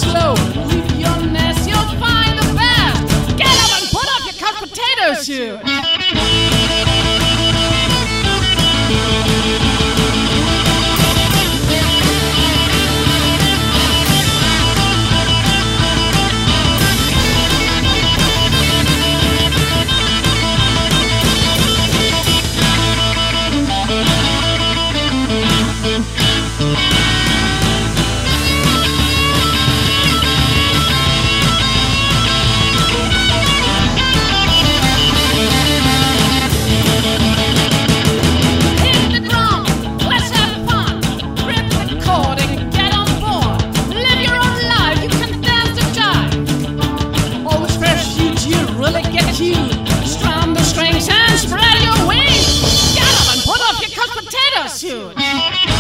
slow. Leave your nest, you'll find the best. Get up and put off your couch potato suit. Strum the strings and spread your wings. Get up and put off your couch potato suit.